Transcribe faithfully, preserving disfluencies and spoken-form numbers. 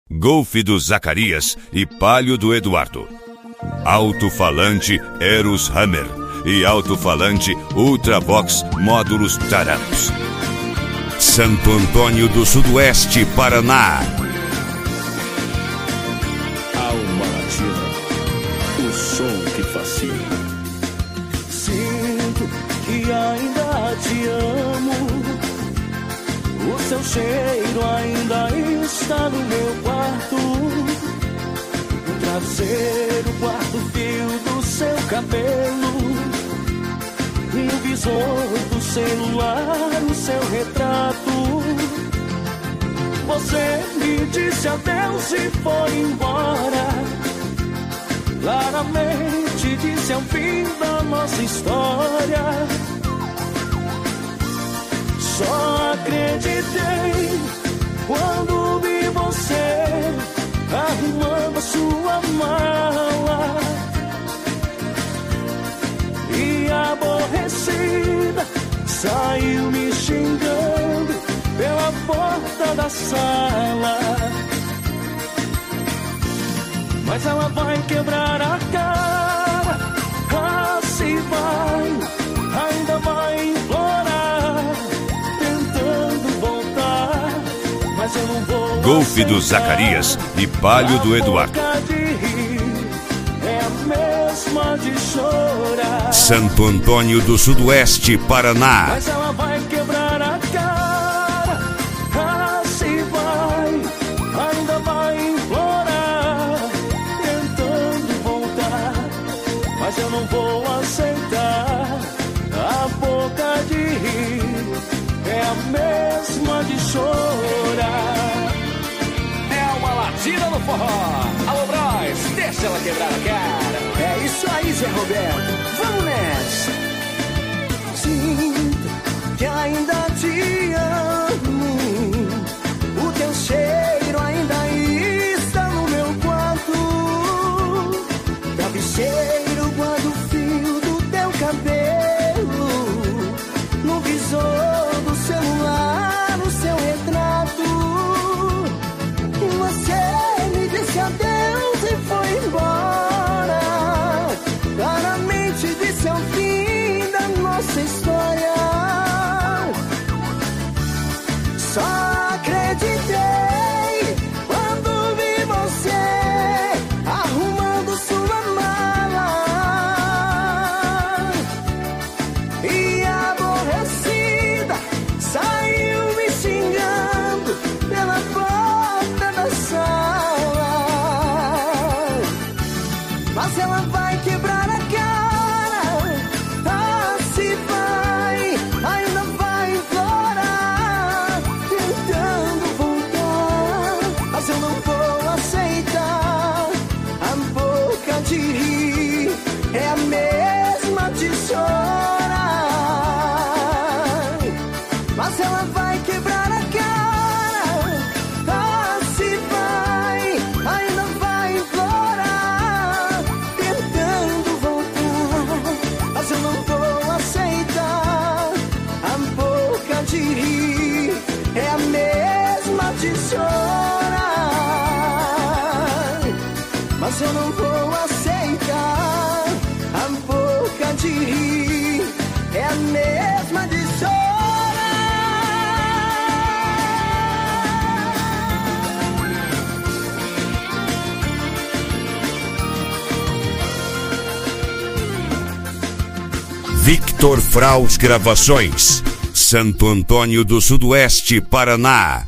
Golf do Zacarias e Palio do Eduardo. Alto-falante Eros Hammer e alto-falante Ultravox módulos Taranos. Santo Antônio do Sudoeste, Paraná. Alma Latina, o som que fascina. Sinto que ainda te amo. O seu cheiro ainda está no meu quarto. O travesseiro, quarto fio do seu cabelo. E o visor do celular, o seu retrato. Você me disse adeus e foi embora. Claramente disse ao fim da nossa história. Só acreditei quando vi você arrumando a sua mala. E aborrecida saiu me xingando pela porta da sala. Mas ela vai quebrar a cara, ah, se vai, ainda vai implorar, tentando voltar, mas eu não vou. Golf do Zacarias e Palio do Eduardo. É a mesma de chorar. Santo Antônio do Sudoeste, Paraná. Mas ela vai quebrar a cara, ah, se vai, ainda vai implorar, tentando voltar, mas eu não vou aceitar. A boca de rir é a mesma de chorar. É uma latina no forró. Alô, Bros, deixa ela quebrar a cara. É isso aí, Zé Roberto, vamos nessa. Sinto que ainda te amo. O teu cheiro ainda está no meu quarto. Travesseiro, guarda o fio do teu cabelo. No visor do celular, no seu retrato. Você me disse adeus e foi embora. Claramente disse ao fim da nossa história. Só acreditei quando vi você arrumando sua mala. E aborrecida saiu me xingando pela porta da sala. Mas ela vai quebrar a cara, ah, se vai, ainda vai implorar, tentando voltar, mas eu não vou aceitar. A boca de rir é a mesma de chorar. Mas ela vai quebrar a cara, ah, se vai, ainda vai implorar, tentando voltar, mas eu não vou aceitar. A boca de rir é a mesma de chorar, mas eu não vou aceitar. A boca de rir é a mesma de chorar. Victor Fraus Gravações, Santo Antônio do Sudoeste, Paraná.